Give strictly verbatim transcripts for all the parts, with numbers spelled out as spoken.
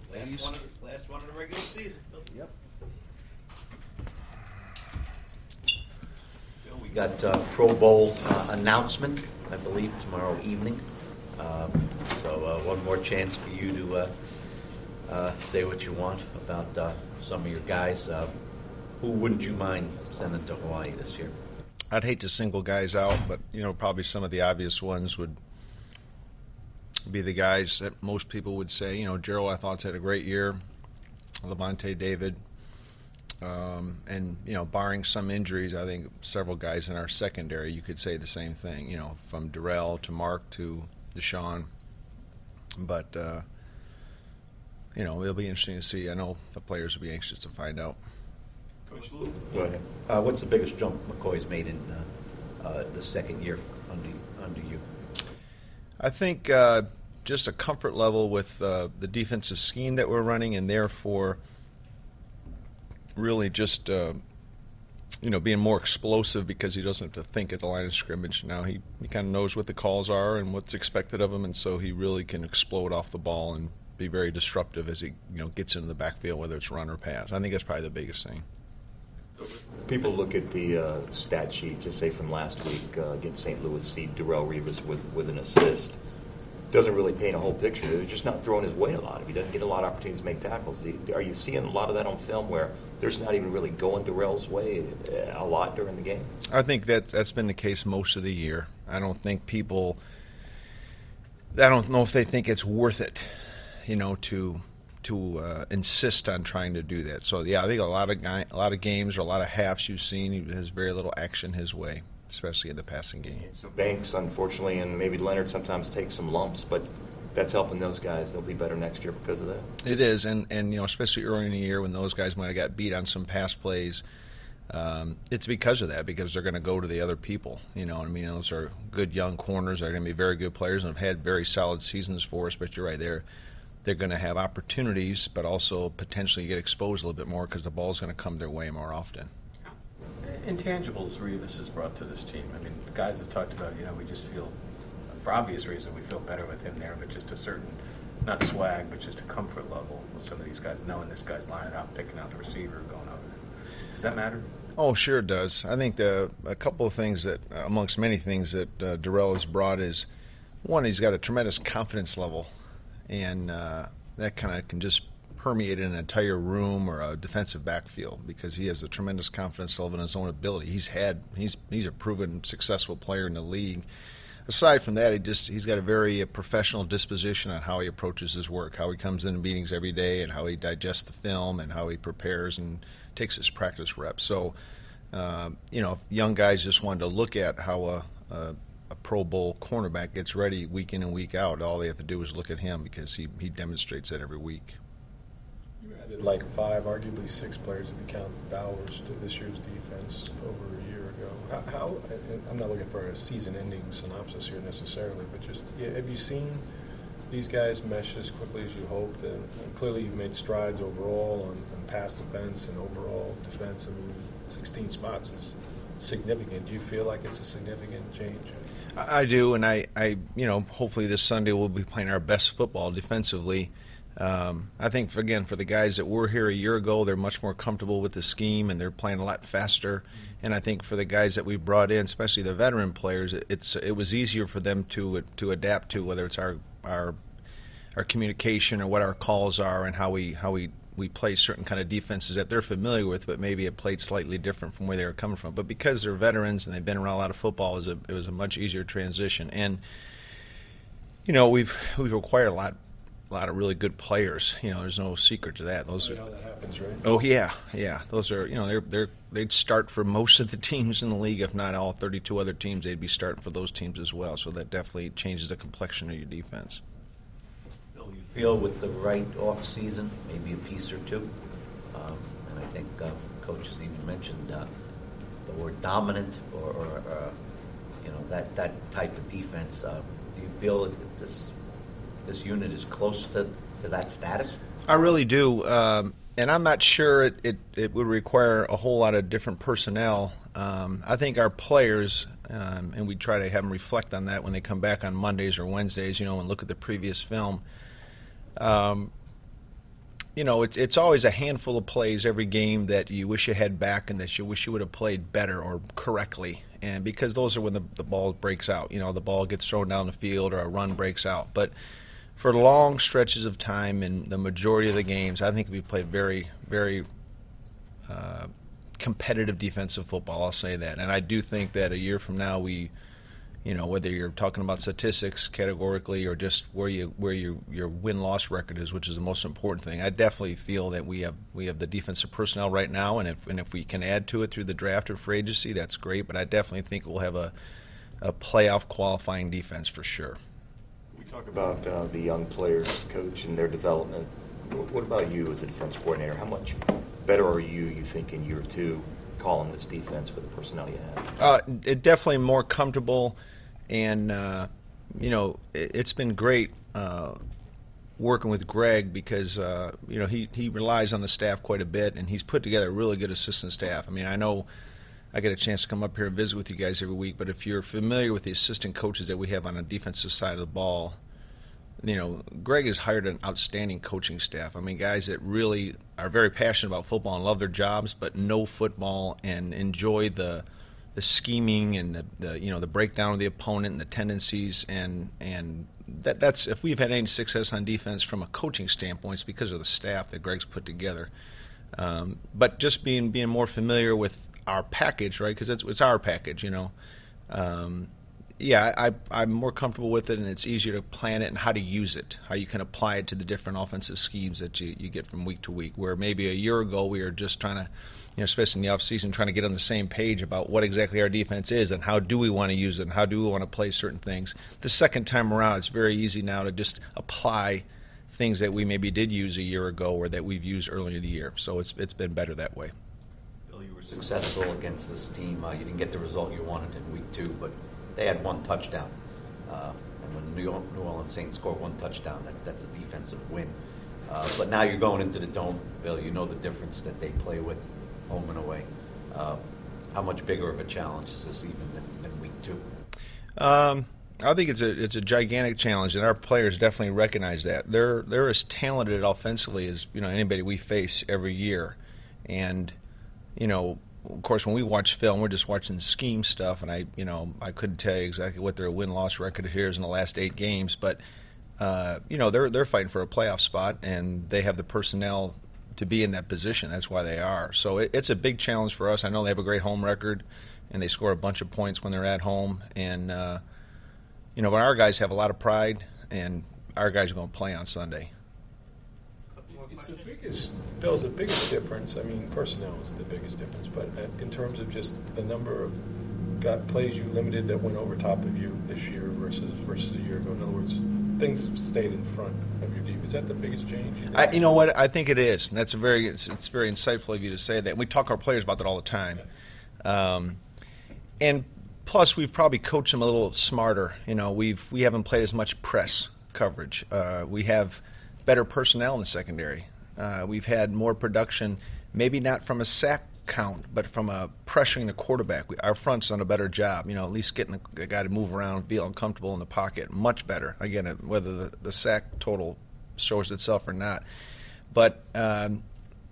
Last one, of the, last one of the regular season. Yep. We got uh, Pro Bowl uh, announcement, I believe, tomorrow evening. Um, so uh, one more chance for you to uh, uh, say what you want about uh, some of your guys. Uh, who wouldn't you mind sending to Hawaii this year? I'd hate to single guys out, but you know, probably some of the obvious ones would be the guys that most people would say. You know, Gerald, I thought, had a great year. Levante David. Um, and, you know, barring some injuries, I think several guys in our secondary, you could say the same thing, you know, from Darrell to Mark to Deshaun. But, uh, you know, it'll be interesting to see. I know the players will be anxious to find out. Coach Lou? Go ahead. Uh, what's the biggest jump McCoy's made in uh, uh, the second year under, under you? I think uh, just a comfort level with uh, the defensive scheme that we're running, and therefore really just uh, you know, being more explosive because he doesn't have to think at the line of scrimmage. Now he, he kind of knows what the calls are and what's expected of him, and so he really can explode off the ball and be very disruptive as he, you know, gets into the backfield, whether it's run or pass. I think that's probably the biggest thing. People look at the uh, stat sheet, just say from last week uh, against Saint Louis, see Darrelle Revis with, with an assist. Doesn't really paint a whole picture. They're just not throwing his weight a lot. He doesn't get a lot of opportunities to make tackles. Are you seeing a lot of that on film where there's not even really going Darrell's way a lot during the game? I think that that's been the case most of the year. I don't think people – I don't know if they think it's worth it, you know, to to uh, insist on trying to do that. So, yeah, I think a lot of guy, a lot of games or a lot of halves you've seen, he has very little action his way, especially in the passing game. So Banks, unfortunately, and maybe Leonard sometimes take some lumps, but that's helping those guys. They'll be better next year because of that. It is, and, and you know, especially early in the year when those guys might have got beat on some pass plays, um, it's because of that, because they're going to go to the other people. You know what I mean? Those are good young corners. They're going to be very good players and have had very solid seasons for us, but you're right, they're, they're going to have opportunities, but also potentially get exposed a little bit more because the ball's going to come their way more often. Intangibles Revis has brought to this team. I mean, the guys have talked about, you know, we just feel, for obvious reason, we feel better with him there, but just a certain, not swag, but just a comfort level with some of these guys, knowing this guy's lining out, picking out the receiver, going over there. Does that matter? Oh, sure it does. I think the, a couple of things that, amongst many things that uh, Darrell has brought is, one, he's got a tremendous confidence level, and uh, that kind of can just permeate an entire room or a defensive backfield because he has a tremendous confidence level in his own ability. He's had he's he's a proven successful player in the league. Aside from that, he just he's got a very uh, professional disposition on how he approaches his work, how he comes into meetings every day, and how he digests the film, and how he prepares and takes his practice reps. So, uh, you know, if young guys just wanted to look at how a, a a Pro Bowl cornerback gets ready week in and week out, all they have to do is look at him because he he demonstrates that every week. You added like five, arguably six players if you count Bowers to this year's defense over a year ago. How, how I'm not looking for a season-ending synopsis here necessarily, but just yeah, have you seen these guys mesh as quickly as you hoped? And, and clearly you've made strides overall on, on pass defense and overall defense. I mean, sixteen spots is significant. Do you feel like it's a significant change? I do, and I, I, you know, hopefully this Sunday we'll be playing our best football defensively. Um, I think, for, again, for the guys that were here a year ago, they're much more comfortable with the scheme, and they're playing a lot faster. And I think for the guys that we brought in, especially the veteran players, it's it was easier for them to to adapt to, whether it's our our our communication or what our calls are and how we how we, we play certain kind of defenses that they're familiar with, but maybe it played slightly different from where they were coming from. But because they're veterans and they've been around a lot of football, it was a, it was a much easier transition. And you know, we've we've acquired a lot. A lot of really good players. You know, there's no secret to that. Those you are. know that happens, right? Oh yeah, yeah. Those are. You know, they're they're they'd start for most of the teams in the league, if not all thirty-two other teams. They'd be starting for those teams as well. So that definitely changes the complexion of your defense. Bill, you feel with the right off season, maybe a piece or two, um, and I think uh, Coach has even mentioned uh, the word dominant or, or uh, you know that that type of defense. Uh, do you feel that this? This unit is close to, to that status? I really do, um, and I'm not sure it, it, it would require a whole lot of different personnel. Um, I think our players, um, and we try to have them reflect on that when they come back on Mondays or Wednesdays, you know, and look at the previous film. Um, you know, it's it's always a handful of plays every game that you wish you had back and that you wish you would have played better or correctly. And because those are when the, the ball breaks out. You know, the ball gets thrown down the field or a run breaks out. But for long stretches of time in the majority of the games, I think we played very, very uh, competitive defensive football. I'll say that. And I do think that a year from now we, you know, whether you're talking about statistics categorically or just where you where you, your win-loss record is, which is the most important thing, I definitely feel that we have we have the defensive personnel right now, and if and if we can add to it through the draft or free agency, that's great. But I definitely think we'll have a, a playoff qualifying defense for sure. We talk about uh, the young players, coach, and their development. What about you as a defense coordinator? How much better are you, you think, in year two, calling this defense with the personnel you have? Uh, it definitely more comfortable. And, uh, you know, it, it's been great uh, working with Greg because, uh, you know, he, he relies on the staff quite a bit, and he's put together a really good assistant staff. I mean, I know I get a chance to come up here and visit with you guys every week, but if you're familiar with the assistant coaches that we have on the defensive side of the ball, you know, Greg has hired an outstanding coaching staff. I mean, guys that really are very passionate about football and love their jobs, but know football and enjoy the – the scheming and the, the you know the breakdown of the opponent and the tendencies and and that that's if we've had any success on defense from a coaching standpoint, it's because of the staff that Greg's put together. Um, but just being being more familiar with our package, right? Because it's it's our package, you know. Um, yeah, I I'm more comfortable with it, and it's easier to plan it and how to use it, how you can apply it to the different offensive schemes that you, you get from week to week. Where maybe a year ago we were just trying to, you know, especially in the offseason, trying to get on the same page about what exactly our defense is and how do we want to use it and how do we want to play certain things. The second time around, it's very easy now to just apply things that we maybe did use a year ago or that we've used earlier in the year. So it's it's been better that way. Bill, you were successful against this team. Uh, you didn't get the result you wanted in week two, but they had one touchdown. Uh, and when New, York, New Orleans Saints score one touchdown, that, that's a defensive win. Uh, but now you're going into the dome, Bill. You know the difference that they play with home and away. Uh, how much bigger of a challenge is this even than, than week two? Um, I think it's a it's a gigantic challenge, and our players definitely recognize that. They're they're as talented offensively as you know anybody we face every year, and you know. Of course, when we watch film, we're just watching scheme stuff, and I, you know, I couldn't tell you exactly what their win-loss record here is in the last eight games, but uh, you know, they're they're fighting for a playoff spot, and they have the personnel to be in that position. That's why they are. So it, it's a big challenge for us. I know they have a great home record, and they score a bunch of points when they're at home, and uh, you know, but our guys have a lot of pride, and our guys are going to play on Sunday. It's the biggest, Bill's the biggest difference. I mean, personnel is the biggest difference, but in terms of just the number of got plays you limited that went over top of you this year versus versus a year ago. In other words, things have stayed in front of your defense. Is that the biggest change? You, I, you know what? I think it is. And that's a very it's, it's very insightful of you to say that. And we talk to our players about that all the time. Um, and plus, we've probably coached them a little smarter. You know, we've we haven't played as much press coverage. Uh, we have better personnel in the secondary. Uh, we've had more production, maybe not from a sack count, but from a pressuring the quarterback. We, our front's done a better job, you know, at least getting the, the guy to move around, feel uncomfortable in the pocket. Much better. Again, whether the, the sack total shows itself or not. But, um,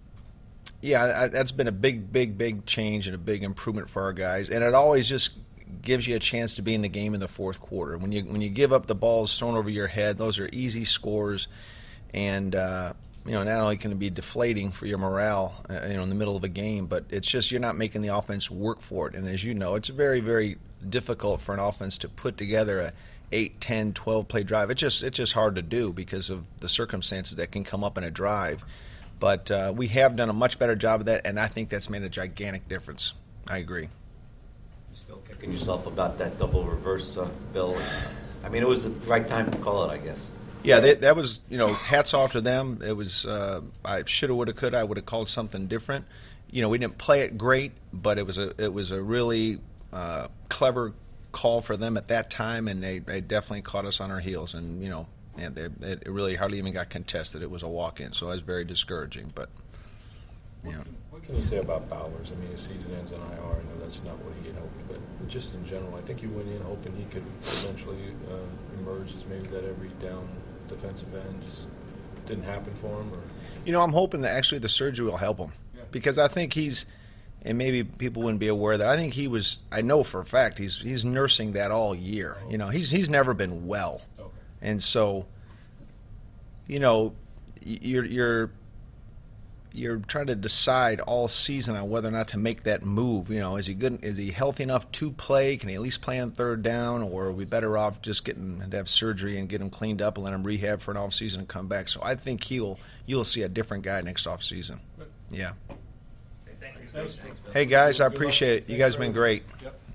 yeah, I, that's been a big, big, big change and a big improvement for our guys. And it always just gives you a chance to be in the game in the fourth quarter. When you when you give up the balls thrown over your head, those are easy scores. And, uh, you know, not only can it be deflating for your morale, uh, you know, in the middle of a game, but it's just you're not making the offense work for it. And as you know, it's very, very difficult for an offense to put together a eight, ten, twelve-play drive. It's just, it's just hard to do because of the circumstances that can come up in a drive. But uh, we have done a much better job of that, and I think that's made a gigantic difference. I agree. You're still kicking yourself about that double reverse, uh, Bill. I mean, it was the right time to call it, I guess. Yeah, they, that was, you know, hats off to them. It was, uh, I shoulda, woulda, coulda. I would have called something different. You know, we didn't play it great, but it was a, it was a really uh, clever call for them at that time, and they, they definitely caught us on our heels. And you know, and they, it really hardly even got contested. It was a walk-in, so that was very discouraging. But you know. What can you say about Bowers? I mean, his season ends on I R. I know that's not what he had hoped, but just in general, I think you went in hoping he could eventually uh, emerge as maybe that every down defensive end. Just didn't happen for him? Or? You know, I'm hoping that actually the surgery will help him Yeah. because I think he's, and maybe people wouldn't be aware that I think he was. I know for a fact he's he's nursing that all year. You know, he's he's never been well, Okay. and so, you know, you're you're you're trying to decide all season on whether or not to make that move. You know, is he good? Is he healthy enough to play? Can he at least play on third down, or are we better off just getting to have surgery and get him cleaned up and let him rehab for an off season and come back? So I think he'll you'll see a different guy next off season. Yeah. Thanks. Hey guys, I appreciate it. You guys have been great. Yep.